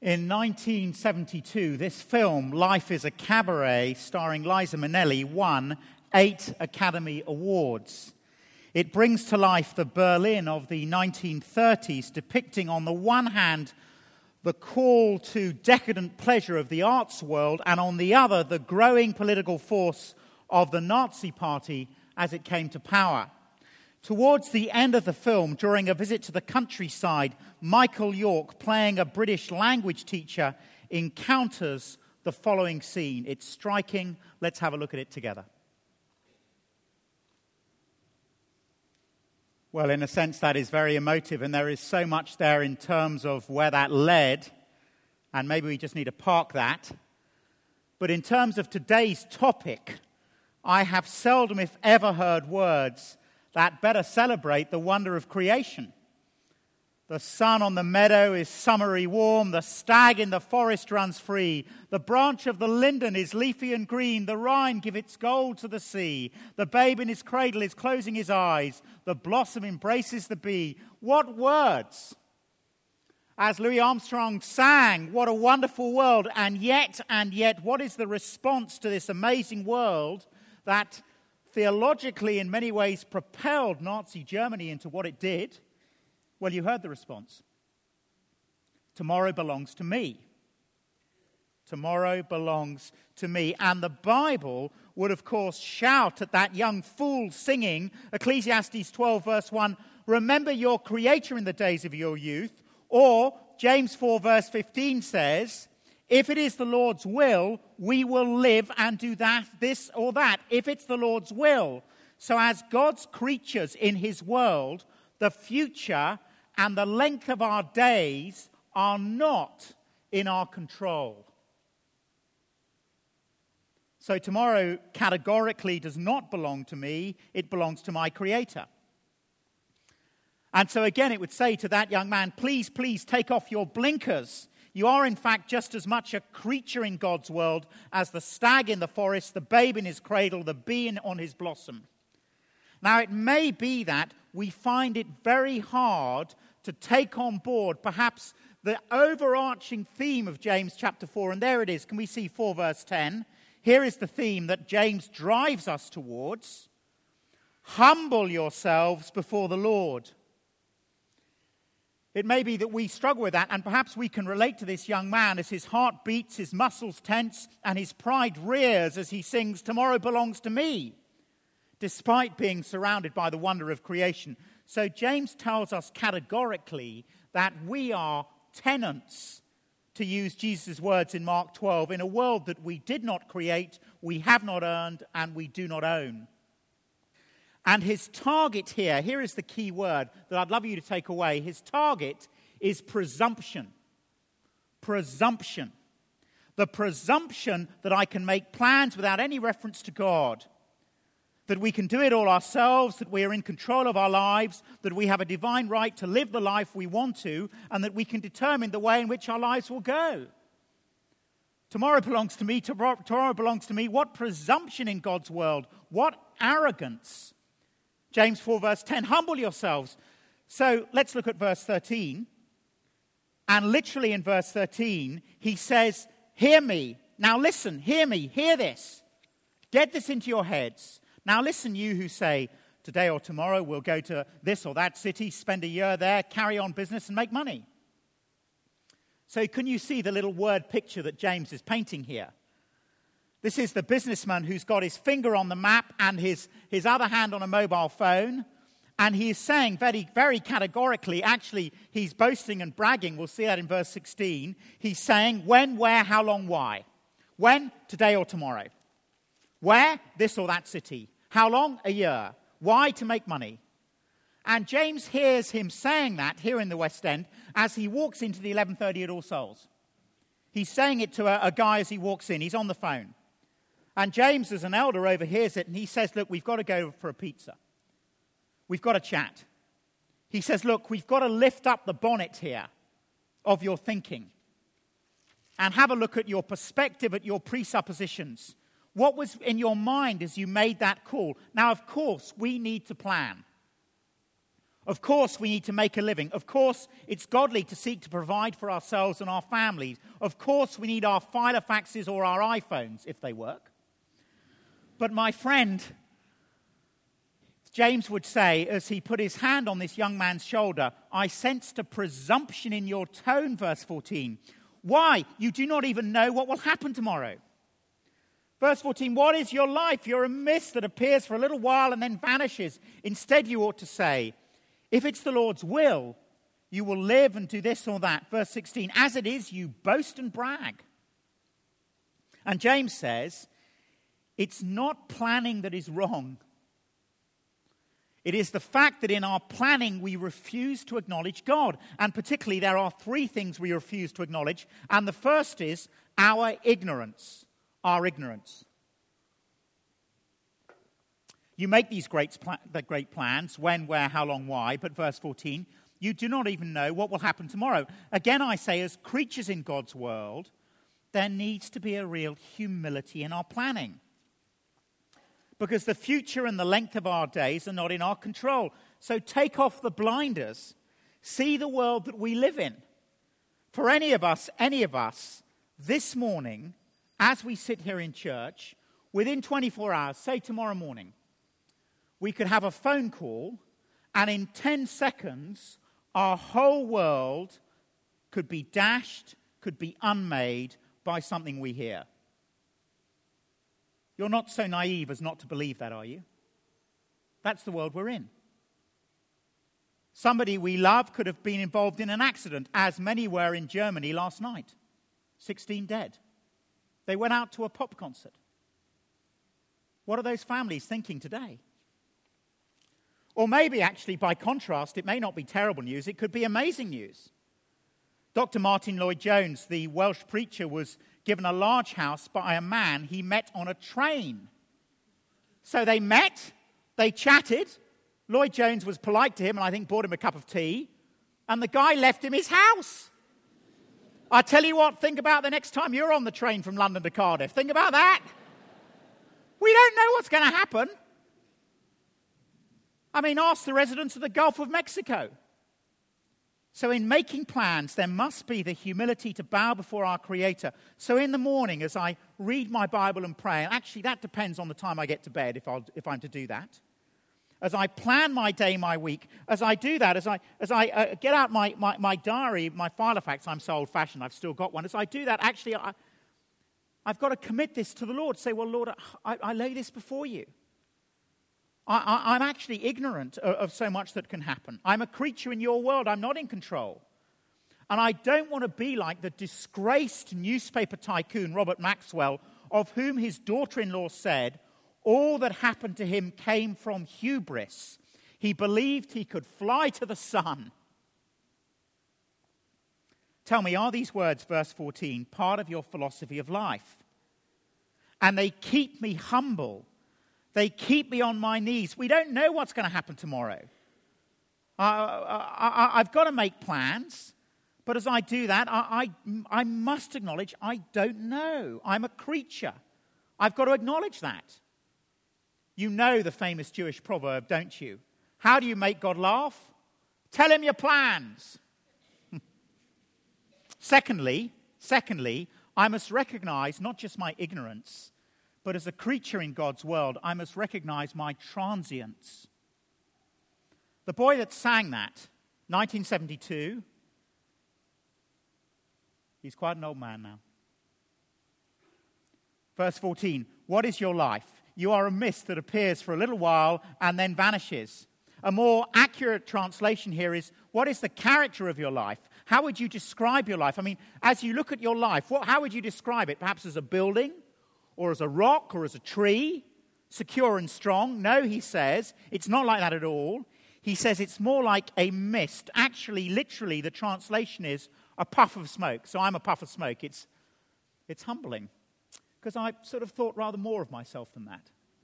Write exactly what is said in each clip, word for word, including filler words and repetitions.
In nineteen seventy-two, this film, Life is a Cabaret, starring Liza Minnelli, won eight Academy Awards. It brings to life the Berlin of the nineteen thirties, depicting on the one hand the call to decadent pleasure of the arts world, and on the other the growing political force of the Nazi Party as it came to power. Towards the end of the film, during a visit to the countryside, Michael York, playing a British language teacher, encounters the following scene. It's striking. Let's have a look at it together. Well, in a sense, that is very emotive, and there is so much there in terms of where that led, and maybe we just need to park that. But in terms of today's topic, I have seldom, if ever, heard words that better celebrate the wonder of creation. The sun on the meadow is summery warm, the stag in the forest runs free, the branch of the linden is leafy and green, the Rhine give its gold to the sea, the babe in his cradle is closing his eyes, the blossom embraces the bee. What words! As Louis Armstrong sang, what a wonderful world, and yet, and yet, what is the response to this amazing world that theologically in many ways propelled Nazi Germany into what it did? Well, you heard the response. Tomorrow belongs to me. Tomorrow belongs to me. And the Bible would, of course, shout at that young fool singing, Ecclesiastes twelve, verse one, remember your Creator in the days of your youth. Or James four, verse fifteen says, if it is the Lord's will, we will live and do that, this or that. If it's the Lord's will. So as God's creatures in his world, the future and the length of our days are not in our control. So tomorrow categorically does not belong to me, it belongs to my Creator. And so again it would say to that young man, please, please take off your blinkers. You are in fact just as much a creature in God's world as the stag in the forest, the babe in his cradle, the bee in, on his blossom. Now it may be that we find it very hard to take on board perhaps the overarching theme of James chapter four. And there it is. Can we see four verse ten? Here is the theme that James drives us towards. Humble yourselves before the Lord. It may be that we struggle with that, and perhaps we can relate to this young man as his heart beats, his muscles tense, and his pride rears as he sings, tomorrow belongs to me, despite being surrounded by the wonder of creation. So James tells us categorically that we are tenants, to use Jesus' words in Mark twelve, in a world that we did not create, we have not earned, and we do not own. And his target here, here is the key word that I'd love you to take away. His target is presumption. Presumption. The presumption that I can make plans without any reference to God. That we can do it all ourselves, that we are in control of our lives, that we have a divine right to live the life we want to, and that we can determine the way in which our lives will go. Tomorrow belongs to me, tomorrow, tomorrow belongs to me. What presumption in God's world. What arrogance. James four verse ten, humble yourselves. So let's look at verse thirteen. And literally in verse thirteen, he says, hear me. Now listen, hear me, hear this. Get this into your heads. Now listen, you who say, today or tomorrow we'll go to this or that city, spend a year there, carry on business and make money. So can you see the little word picture that James is painting here? This is the businessman who's got his finger on the map and his, his other hand on a mobile phone. And he is saying very, very categorically, actually, he's boasting and bragging. We'll see that in verse sixteen. He's saying when, where, how long, why. When? Today or tomorrow. Where? This or that city. How long? A year. Why? To make money. And James hears him saying that here in the West End as he walks into the eleven thirty at All Souls. He's saying it to a, a guy as he walks in. He's on the phone. And James, as an elder, overhears it, and he says, look, we've got to go for a pizza. We've got to chat. He says, look, we've got to lift up the bonnet here of your thinking and have a look at your perspective, at your presuppositions. What was in your mind as you made that call? Now, of course, we need to plan. Of course, we need to make a living. Of course, it's godly to seek to provide for ourselves and our families. Of course, we need our Filofaxes or our iPhones, if they work. But my friend, James would say, as he put his hand on this young man's shoulder, I sensed a presumption in your tone, verse fourteen. Why? You do not even know what will happen tomorrow. Verse fourteen, what is your life? You're a mist that appears for a little while and then vanishes. Instead, you ought to say, if it's the Lord's will, you will live and do this or that. Verse sixteen, as it is, you boast and brag. And James says, it's not planning that is wrong. It is the fact that in our planning we refuse to acknowledge God. And particularly there are three things we refuse to acknowledge. And the first is our ignorance. Our ignorance. You make these great, the great plans, when, where, how long, why. But verse fourteen, you do not even know what will happen tomorrow. Again, I say, as creatures in God's world, there needs to be a real humility in our planning. Because the future and the length of our days are not in our control. So take off the blinders. See the world that we live in. For any of us, any of us, this morning, as we sit here in church, within twenty-four hours, say tomorrow morning, we could have a phone call, and in ten seconds, our whole world could be dashed, could be unmade by something we hear. You're not so naive as not to believe that, are you? That's the world we're in. Somebody we love could have been involved in an accident, as many were in Germany last night. sixteen dead. They went out to a pop concert. What are those families thinking today? Or maybe, actually, by contrast, it may not be terrible news, it could be amazing news. Doctor Martin Lloyd-Jones, the Welsh preacher, was given a large house by a man he met on a train. So they met, they chatted, Lloyd-Jones was polite to him and I think bought him a cup of tea, and the guy left him his house. I tell you what, think about the next time you're on the train from London to Cardiff. Think about that. We don't know what's going to happen. I mean, ask the residents of the Gulf of Mexico. So in making plans, there must be the humility to bow before our Creator. So in the morning, as I read my Bible and pray, and actually that depends on the time I get to bed if, I'll, if I'm to do that. As I plan my day, my week, as I do that, as I, as I uh, get out my, my, my diary, my Filofax, I'm so old-fashioned, I've still got one. As I do that, actually, I, I've got to commit this to the Lord. Say, well, Lord, I, I lay this before you. I, I, I'm actually ignorant of, of so much that can happen. I'm a creature in your world. I'm not in control. And I don't want to be like the disgraced newspaper tycoon Robert Maxwell, of whom his daughter-in-law said, all that happened to him came from hubris. He believed he could fly to the sun. Tell me, are these words, verse fourteen, part of your philosophy of life? And they keep me humble. They keep me on my knees. We don't know what's going to happen tomorrow. Uh, I, I, I've got to make plans. But as I do that, I, I, I must acknowledge I don't know. I'm a creature. I've got to acknowledge that. You know the famous Jewish proverb, don't you? How do you make God laugh? Tell him your plans. secondly, secondly, I must recognize not just my ignorance, but as a creature in God's world, I must recognize my transience. The boy that sang that, nineteen seventy-two, he's quite an old man now. Verse fourteen, what is your life? You are a mist that appears for a little while and then vanishes. A more accurate translation here is, what is the character of your life? How would you describe your life? I mean, as you look at your life, what, how would you describe it? Perhaps as a building, or as a rock, or as a tree, secure and strong? No, he says, it's not like that at all. He says it's more like a mist. Actually, literally, the translation is a puff of smoke. So I'm a puff of smoke. It's, it's humbling, because I sort of thought rather more of myself than that.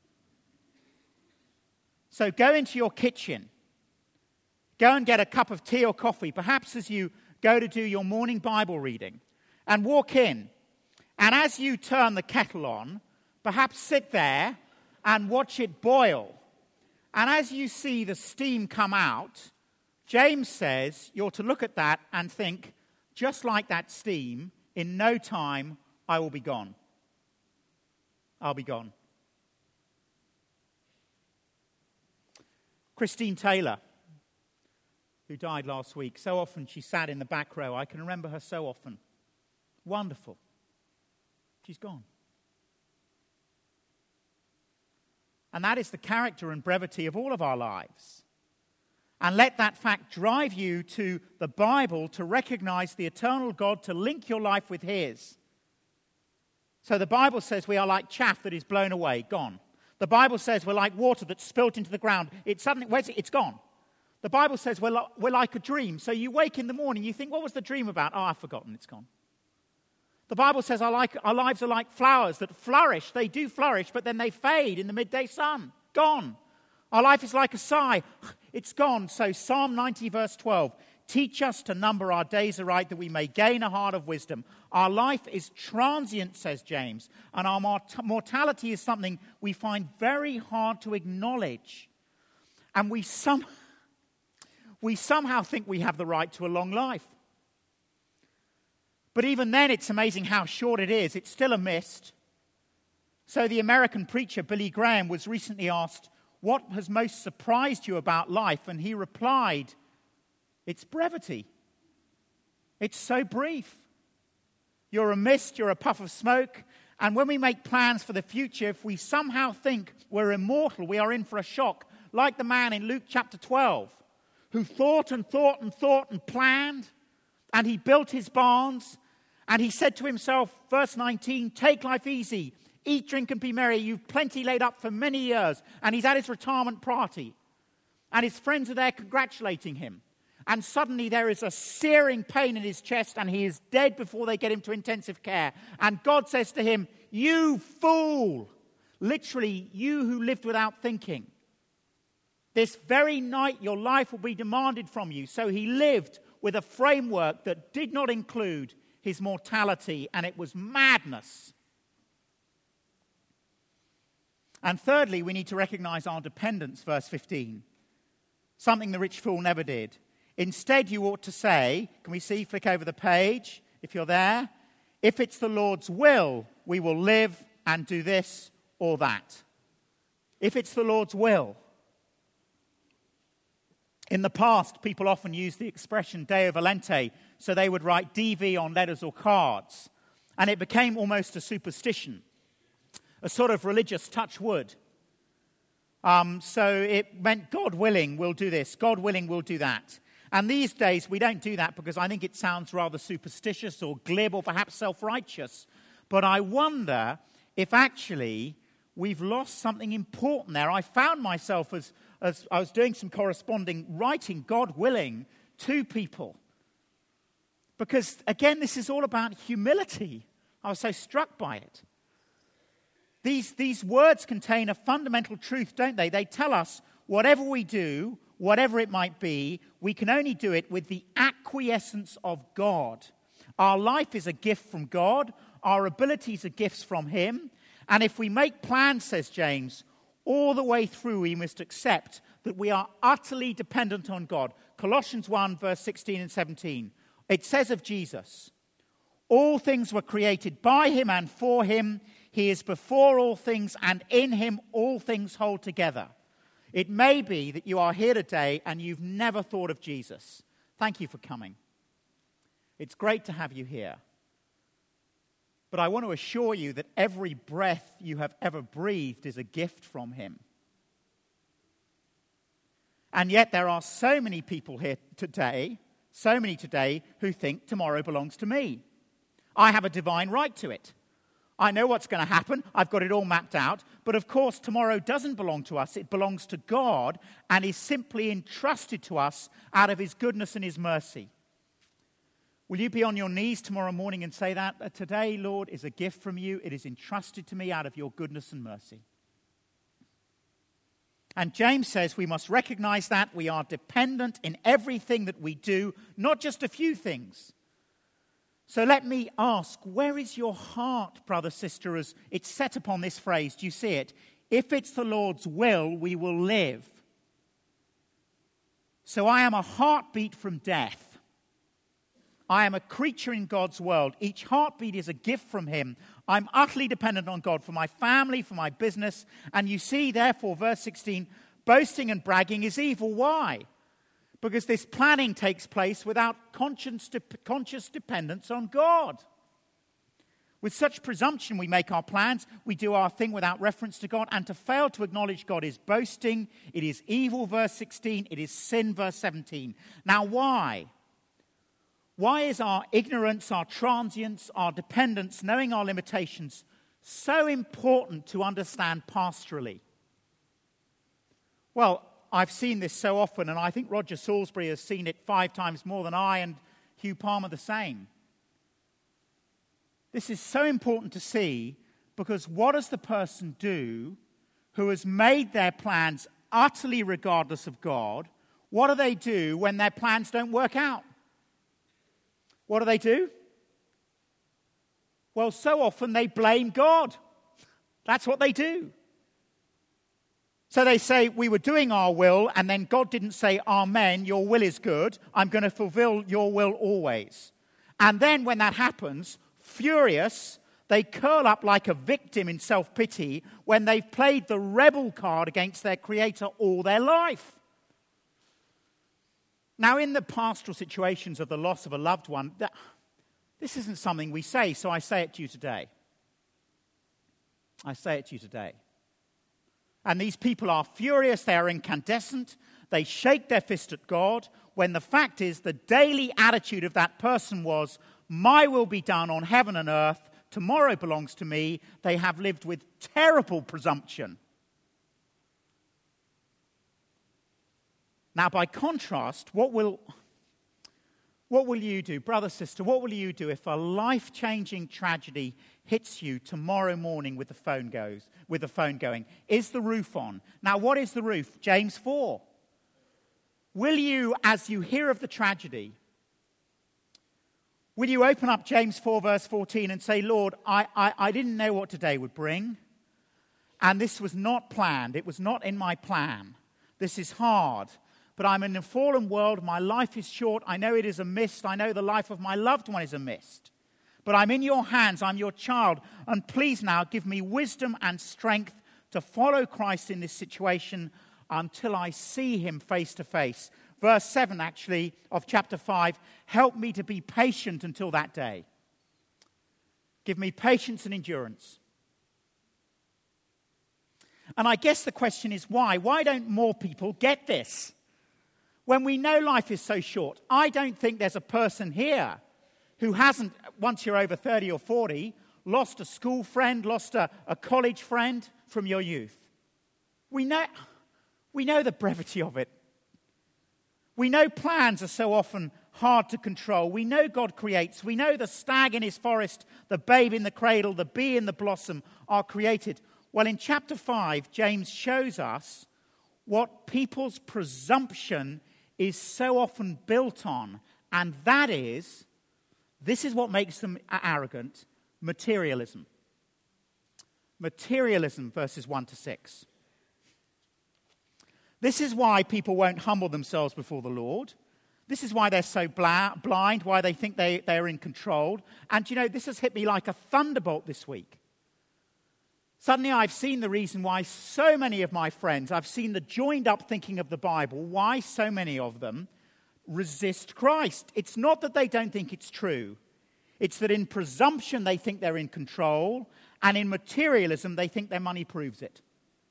So go into your kitchen. Go and get a cup of tea or coffee, perhaps as you go to do your morning Bible reading, and walk in. And as you turn the kettle on, perhaps sit there and watch it boil. And as you see the steam come out, James says you're to look at that and think, just like that steam, in no time I will be gone. I'll be gone. Christine Taylor, who died last week, so often she sat in the back row. I can remember her so often. Wonderful. She's gone. And that is the character and brevity of all of our lives. And let that fact drive you to the Bible to recognize the eternal God, to link your life with His. So the Bible says we are like chaff that is blown away, gone. The Bible says we're like water that's spilt into the ground. It suddenly, where's it? It's gone. The Bible says we're, lo- we're like a dream. So you wake in the morning, you think, what was the dream about? Oh, I've forgotten, it's gone. The Bible says our, like, our lives are like flowers that flourish. They do flourish, but then they fade in the midday sun. Gone. Our life is like a sigh. It's gone. So Psalm ninety, verse twelve. Teach us to number our days aright that we may gain a heart of wisdom. Our life is transient, says James, and our mort- mortality is something we find very hard to acknowledge. And we, some, we somehow think we have the right to a long life. But even then, it's amazing how short it is. It's still a mist. So the American preacher Billy Graham was recently asked, what has most surprised you about life? And he replied, it's brevity. It's so brief. You're a mist, you're a puff of smoke. And when we make plans for the future, if we somehow think we're immortal, we are in for a shock. Like the man in Luke chapter twelve, who thought and thought and thought and planned. And he built his barns. And he said to himself, verse nineteen, take life easy. Eat, drink, and be merry. You've plenty laid up for many years. And he's at his retirement party. And his friends are there congratulating him. And suddenly there is a searing pain in his chest. And he is dead before they get him to intensive care. And God says to him, you fool. Literally, you who lived without thinking. This very night your life will be demanded from you. So he lived with a framework that did not include his mortality. And it was madness. And thirdly, we need to recognize our dependence, verse fifteen. Something the rich fool never did. Instead, you ought to say, can we see, flick over the page, if you're there, if it's the Lord's will, we will live and do this or that. If it's the Lord's will. In the past, people often used the expression Deo volente, so they would write D V on letters or cards. And it became almost a superstition. A sort of religious touch wood. Um, so it meant, God willing, we'll do this. God willing, we'll do that. And these days, we don't do that because I think it sounds rather superstitious or glib or perhaps self-righteous. But I wonder if actually we've lost something important there. I found myself, as, as I was doing some corresponding writing, God willing, to people. Because, again, this is all about humility. I was so struck by it. These, these words contain a fundamental truth, don't they? They tell us whatever we do, whatever it might be, we can only do it with the acquiescence of God. Our life is a gift from God. Our abilities are gifts from Him. And if we make plans, says James, all the way through we must accept that we are utterly dependent on God. Colossians one, verse sixteen and seventeen. It says of Jesus, all things were created by Him and for Him. He is before all things, and in Him all things hold together. It may be that you are here today and you've never thought of Jesus. Thank you for coming. It's great to have you here. But I want to assure you that every breath you have ever breathed is a gift from Him. And yet there are so many people here today, so many today, who think tomorrow belongs to me. I have a divine right to it. I know what's going to happen. I've got it all mapped out. But of course, tomorrow doesn't belong to us. It belongs to God and is simply entrusted to us out of His goodness and His mercy. Will you be on your knees tomorrow morning and say that? Today, Lord, is a gift from you. It is entrusted to me out of your goodness and mercy. And James says we must recognize that we are dependent in everything that we do, not just a few things. So let me ask, where is your heart, brother, sister, as it's set upon this phrase? Do you see it? If it's the Lord's will, we will live. So I am a heartbeat from death. I am a creature in God's world. Each heartbeat is a gift from him. I'm utterly dependent on God for my family, for my business. And you see, therefore, verse sixteen, boasting and bragging is evil. Why? Because this planning takes place without conscious, conscious dependence on God. With such presumption, we make our plans, we do our thing without reference to God, and to fail to acknowledge God is boasting, it is evil, verse sixteen, it is sin, verse seventeen. Now, why? Why is our ignorance, our transience, our dependence, knowing our limitations, so important to understand pastorally? Well, I've seen this so often, and I think Roger Salisbury has seen it five times more than I, and Hugh Palmer the same. This is so important to see, because what does the person do who has made their plans utterly regardless of God? What do they do when their plans don't work out? What do they do? Well, so often they blame God. That's what they do. So they say, we were doing our will, and then God didn't say, amen, your will is good. I'm going to fulfill your will always. And then when that happens, furious, they curl up like a victim in self-pity when they've played the rebel card against their Creator all their life. Now, in the pastoral situations of the loss of a loved one, that, this isn't something we say, so I say it to you today. I say it to you today. And these people are furious, they are incandescent, they shake their fist at God, when the fact is the daily attitude of that person was, my will be done on heaven and earth, tomorrow belongs to me. They have lived with terrible presumption. Now, by contrast, what will, what will you do, brother, sister, what will you do if a life-changing tragedy hits you tomorrow morning with the phone goes, with the phone going? Is the roof on? Now, what is the roof? James four. Will you, as you hear of the tragedy, will you open up James four, verse fourteen, and say, Lord, I, I, I didn't know what today would bring, and this was not planned. It was not in my plan. This is hard. But I'm in a fallen world. My life is short. I know it is a mist. I know the life of my loved one is a mist. But I'm in your hands. I'm your child. And please now give me wisdom and strength to follow Christ in this situation until I see him face to face. Verse seven, actually, of chapter five, help me to be patient until that day. Give me patience and endurance. And I guess the question is why? Why don't more people get this? When we know life is so short, I don't think there's a person here who hasn't, once you're over thirty or forty, lost a school friend, lost a, a college friend from your youth. We know, we know the brevity of it. We know plans are so often hard to control. We know God creates. We know the stag in his forest, the babe in the cradle, the bee in the blossom are created. Well, in chapter five, James shows us what people's presumption is so often built on, and that is, this is what makes them arrogant, materialism. Materialism, verses one to six. This is why people won't humble themselves before the Lord. This is why they're so bla- blind, why they think they, they're in control. And you know, this has hit me like a thunderbolt this week. Suddenly I've seen the reason why so many of my friends, I've seen the joined up thinking of the Bible, why so many of them resist Christ. It's not that they don't think it's true. It's that in presumption they think they're in control, and in materialism they think their money proves it.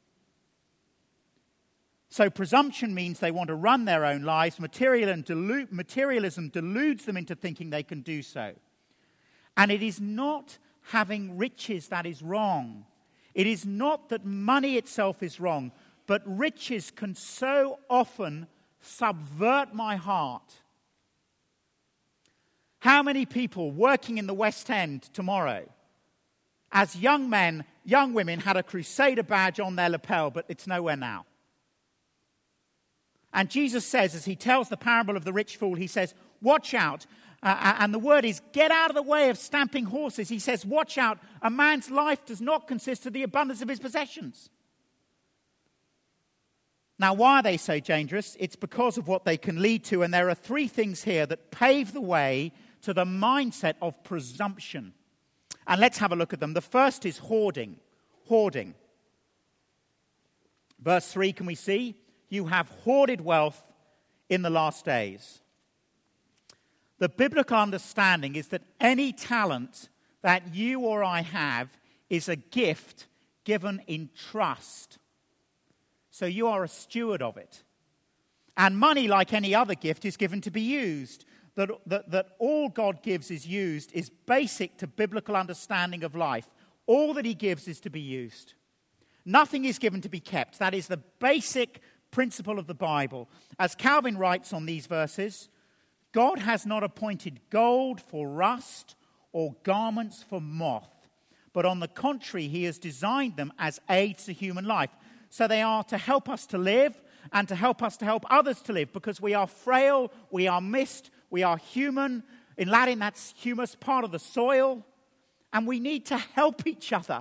So presumption means they want to run their own lives. Materialism deludes them into thinking they can do so. And it is not having riches that is wrong. It is not that money itself is wrong, but riches can so often subvert my heart. How many people working in the West End tomorrow, as young men, young women, had a Crusader badge on their lapel, but it's nowhere now? And Jesus says, as he tells the parable of the rich fool, he says, watch out. Uh, and the word is, get out of the way of stamping horses. He says, watch out. A man's life does not consist of the abundance of his possessions. Now, why are they so dangerous? It's because of what they can lead to, and there are three things here that pave the way to the mindset of presumption. And let's have a look at them. The first is hoarding. Hoarding. Verse three, can we see? You have hoarded wealth in the last days. The biblical understanding is that any talent that you or I have is a gift given in trust. So you are a steward of it. And money, like any other gift, is given to be used. That, that, that all God gives is used is basic to biblical understanding of life. All that he gives is to be used. Nothing is given to be kept. That is the basic principle of the Bible. As Calvin writes on these verses, God has not appointed gold for rust or garments for moth, but on the contrary, he has designed them as aids to human life. So they are to help us to live and to help us to help others to live, because we are frail, we are mist, we are human. In Latin, that's humus, part of the soil, and we need to help each other.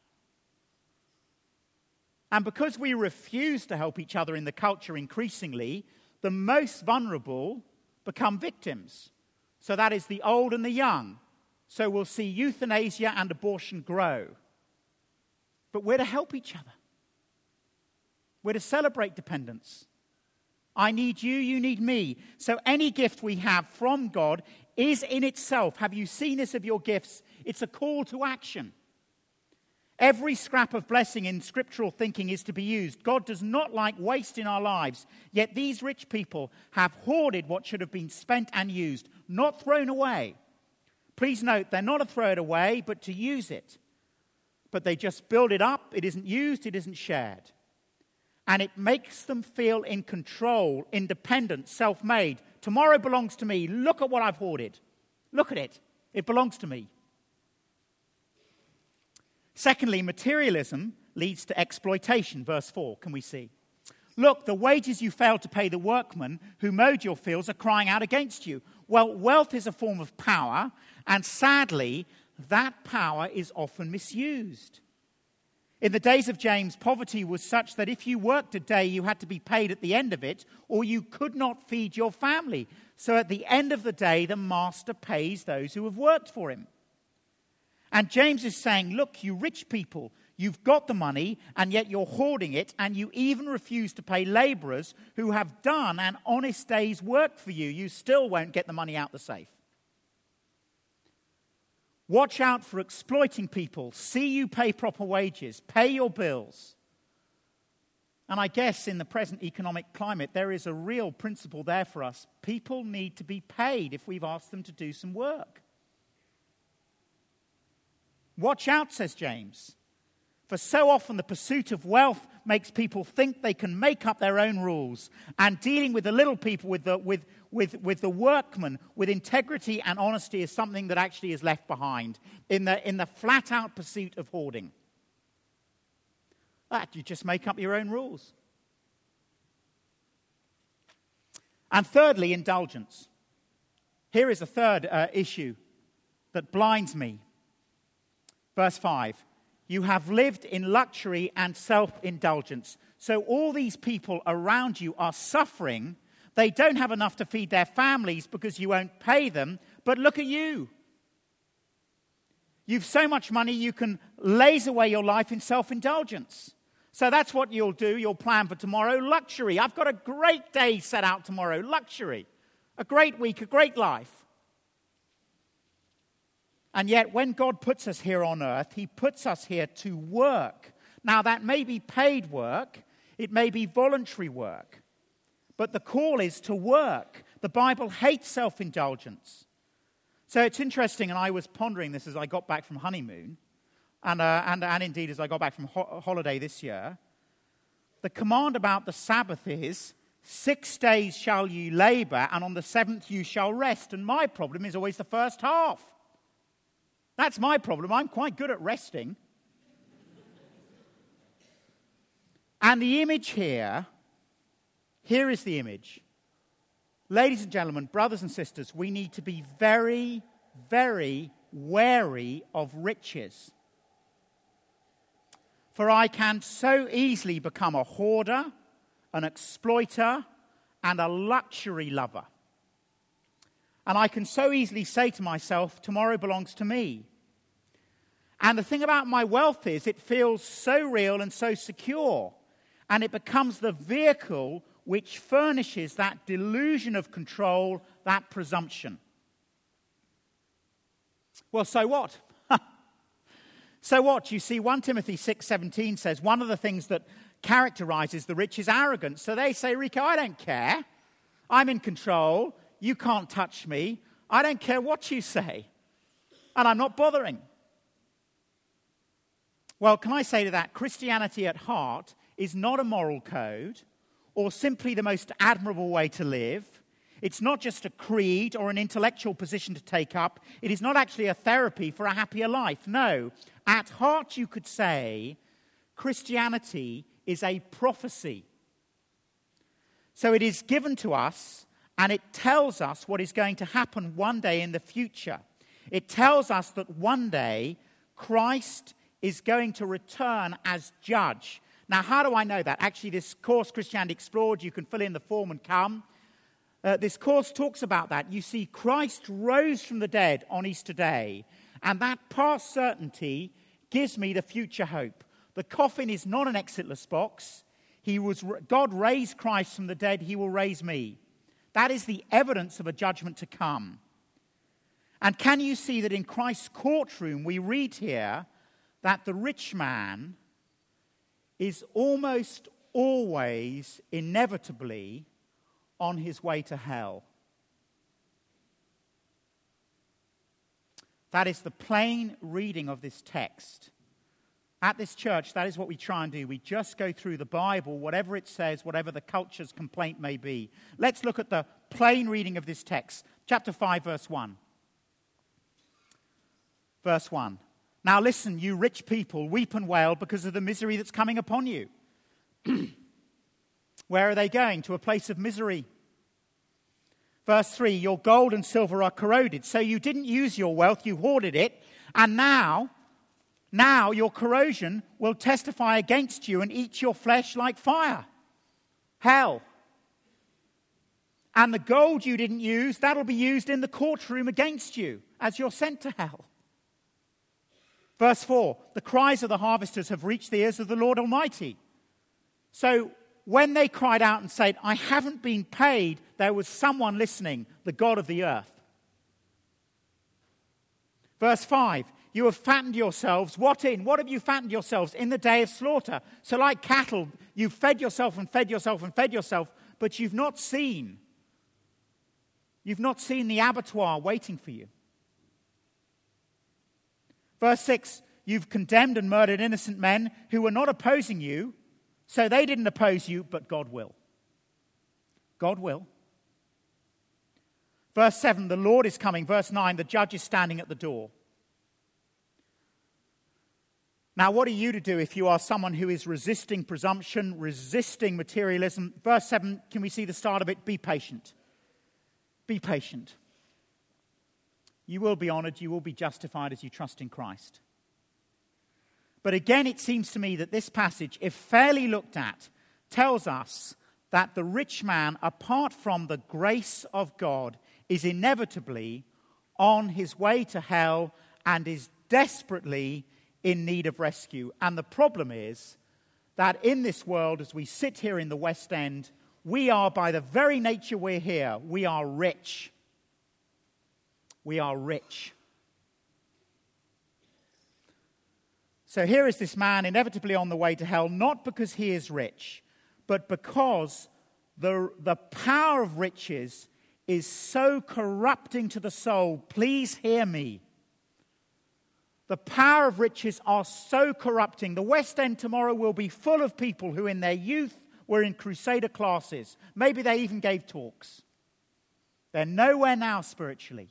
And because we refuse to help each other in the culture increasingly, the most vulnerable become victims. So that is the old and the young. So we'll see euthanasia and abortion grow. But we're to help each other. We're to celebrate dependence. I need you, you need me. So any gift we have from God is in itself, have you seen this of your gifts? It's a call to action. Every scrap of blessing in scriptural thinking is to be used. God does not like waste in our lives. Yet these rich people have hoarded what should have been spent and used, not thrown away. Please note, they're not to throw it away, but to use it. But they just build it up. It isn't used. It isn't shared. And it makes them feel in control, independent, self-made. Tomorrow belongs to me. Look at what I've hoarded. Look at it. It belongs to me. Secondly, materialism leads to exploitation. Verse four, can we see? Look, the wages you failed to pay the workmen who mowed your fields are crying out against you. Well, wealth is a form of power, and sadly, that power is often misused. In the days of James, poverty was such that if you worked a day, you had to be paid at the end of it, or you could not feed your family. So at the end of the day, the master pays those who have worked for him. And James is saying, look, you rich people, you've got the money, and yet you're hoarding it, and you even refuse to pay laborers who have done an honest day's work for you. You still won't get the money out the safe. Watch out for exploiting people. See you pay proper wages. Pay your bills. And I guess in the present economic climate, there is a real principle there for us. People need to be paid if we've asked them to do some work. Watch out, says James, for so often the pursuit of wealth makes people think they can make up their own rules, and dealing with the little people, with the, with, with, with the workmen, with integrity and honesty is something that actually is left behind in the, in the flat-out pursuit of hoarding. That you just make up your own rules. And thirdly, indulgence. Here is a third uh, issue that blinds me. Verse five, you have lived in luxury and self-indulgence. So all these people around you are suffering. They don't have enough to feed their families because you won't pay them. But look at you. You've so much money you can laze away your life in self-indulgence. So that's what you'll do. You'll plan for tomorrow. Luxury. I've got a great day set out tomorrow. Luxury. A great week, a great life. And yet, when God puts us here on earth, he puts us here to work. Now, that may be paid work. It may be voluntary work. But the call is to work. The Bible hates self-indulgence. So it's interesting, and I was pondering this as I got back from honeymoon, and, uh, and, and indeed as I got back from ho- holiday this year. The command about the Sabbath is, six days shall you labor, and on the seventh you shall rest. And my problem is always the first half. That's my problem. I'm quite good at resting. And the image here, here is the image. Ladies and gentlemen, brothers and sisters, we need to be very, very wary of riches. For I can so easily become a hoarder, an exploiter, and a luxury lover. And I can so easily say to myself, tomorrow belongs to me. And the thing about my wealth is it feels so real and so secure. And it becomes the vehicle which furnishes that delusion of control, that presumption. Well, so what? So what? You see, First Timothy six seventeen says one of the things that characterizes the rich is arrogance. So they say, Rico, I don't care. I'm in control. You can't touch me. I don't care what you say. And I'm not bothering. Well, can I say to that, Christianity at heart is not a moral code or simply the most admirable way to live. It's not just a creed or an intellectual position to take up. It is not actually a therapy for a happier life. No, at heart you could say Christianity is a prophecy. So it is given to us and it tells us what is going to happen one day in the future. It tells us that one day Christ is going to return as judge. Now, how do I know that? Actually, this course, Christianity Explored, you can fill in the form and come. Uh, this course talks about that. You see, Christ rose from the dead on Easter Day, and that past certainty gives me the future hope. The coffin is not an exitless box. He was, God raised Christ from the dead, he will raise me. That is the evidence of a judgment to come. And can you see that in Christ's courtroom, we read here that the rich man is almost always, inevitably, on his way to hell. That is the plain reading of this text. At this church, that is what we try and do. We just go through the Bible, whatever it says, whatever the culture's complaint may be. Let's look at the plain reading of this text. Chapter five, verse one. Verse one. Now listen, you rich people, weep and wail because of the misery that's coming upon you. Where are they going? To a place of misery. Verse three, your gold and silver are corroded. So you didn't use your wealth, you hoarded it. And now, now your corrosion will testify against you and eat your flesh like fire. Hell. And the gold you didn't use, that'll be used in the courtroom against you as you're sent to hell. Verse four, the cries of the harvesters have reached the ears of the Lord Almighty. So when they cried out and said, I haven't been paid, there was someone listening, the God of the earth. Verse five, you have fattened yourselves. What in? What have you fattened yourselves? In the day of slaughter. So like cattle, you've fed yourself and fed yourself and fed yourself, but you've not seen. You've not seen the abattoir waiting for you. Verse six, you've condemned and murdered innocent men who were not opposing you, so they didn't oppose you, but God will. God will. Verse seven, the Lord is coming. Verse nine, the judge is standing at the door. Now, what are you to do if you are someone who is resisting presumption, resisting materialism? Verse seven, can we see the start of it? Be patient. Be patient. You will be honored, you will be justified as you trust in Christ. But again, it seems to me that this passage, if fairly looked at, tells us that the rich man, apart from the grace of God, is inevitably on his way to hell and is desperately in need of rescue. And the problem is that in this world, as we sit here in the West End, we are, by the very nature we're here, we are rich. We are rich. So here is this man inevitably on the way to hell, not because he is rich, but because the, the power of riches is so corrupting to the soul. Please hear me. The power of riches are so corrupting. The West End tomorrow will be full of people who in their youth were in crusader classes. Maybe they even gave talks. They're nowhere now spiritually.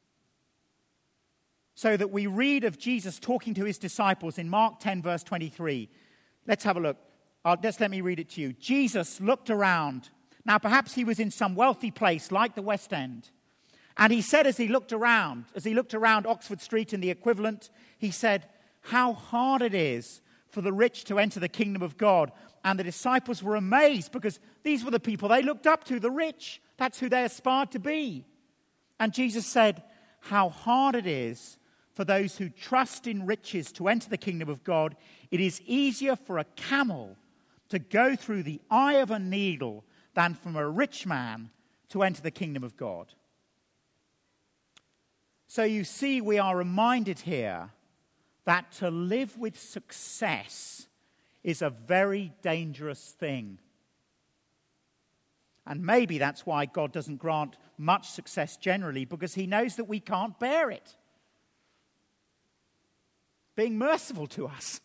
So that we read of Jesus talking to his disciples in Mark ten, verse twenty-three. Let's have a look. Uh, just let me read it to you. Jesus looked around. Now, perhaps he was in some wealthy place like the West End. And he said as he looked around, as he looked around Oxford Street and the equivalent, he said, how hard it is for the rich to enter the kingdom of God. And the disciples were amazed because these were the people they looked up to, the rich. That's who they aspired to be. And Jesus said, how hard it is for those who trust in riches to enter the kingdom of God. It is easier for a camel to go through the eye of a needle than from a rich man to enter the kingdom of God. So you see, we are reminded here that to live with success is a very dangerous thing. And maybe that's why God doesn't grant much success generally, because he knows that we can't bear it. Being merciful to us.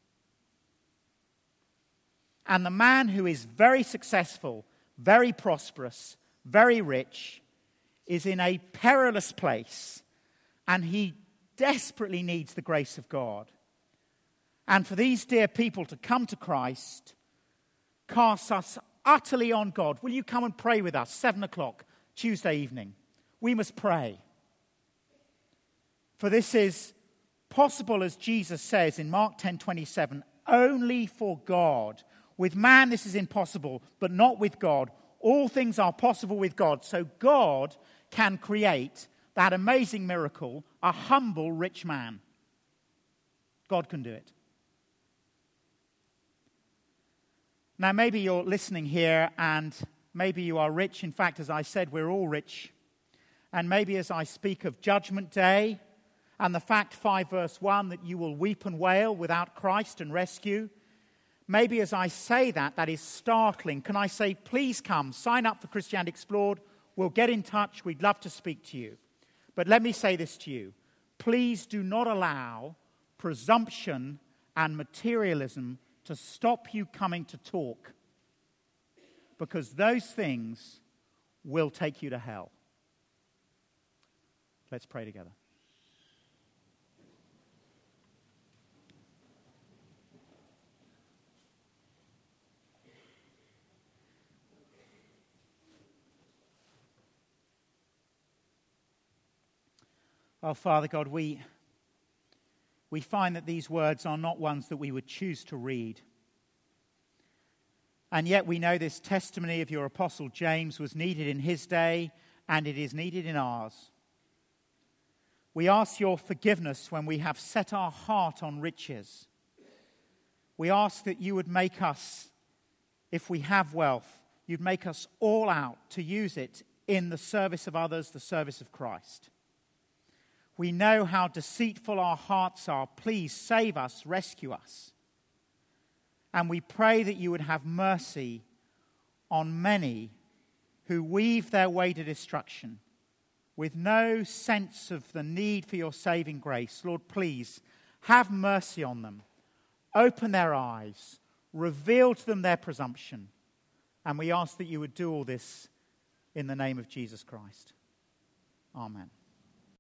And the man who is very successful, very prosperous, very rich, is in a perilous place, and he desperately needs the grace of God. And for these dear people to come to Christ casts us utterly on God. Will you come and pray with us, seven o'clock, Tuesday evening? We must pray. For this is possible, as Jesus says in Mark ten twenty-seven, only for God. With man this is impossible, but not with God. All things are possible with God. So God can create that amazing miracle, a humble rich man. God can do it. Now, maybe you're listening here and maybe you are rich. In fact, as I said, we're all rich. And maybe as I speak of Judgment Day and the fact, five verse one, that you will weep and wail without Christ and rescue, maybe as I say that, that is startling. Can I say, please come, sign up for Christianity Explored. We'll get in touch. We'd love to speak to you. But let me say this to you. Please do not allow presumption and materialism to stop you coming to talk, because those things will take you to hell. Let's pray together. Oh, Father God, we, we find that these words are not ones that we would choose to read. And yet we know this testimony of your apostle James was needed in his day, and it is needed in ours. We ask your forgiveness when we have set our heart on riches. We ask that you would make us, if we have wealth, you'd make us all out to use it in the service of others, the service of Christ. We know how deceitful our hearts are. Please save us, rescue us. And we pray that you would have mercy on many who weave their way to destruction with no sense of the need for your saving grace. Lord, please have mercy on them. Open their eyes. Reveal to them their presumption. And we ask that you would do all this in the name of Jesus Christ. Amen.